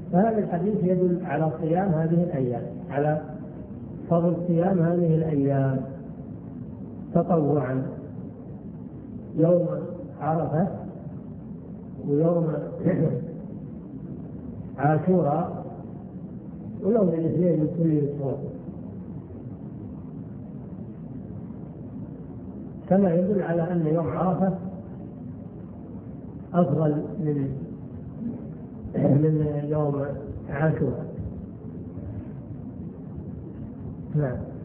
فهذا الحديث يدل على صيام هذه الأيام، على فضل صيام هذه الأيام تطوعا، يوم عرفة ويوم عاشوراء ويوم الاثنين من كل أسبوع، كما يدل على أن يوم عرفة أفضل من يوم عاشوراء. نعم.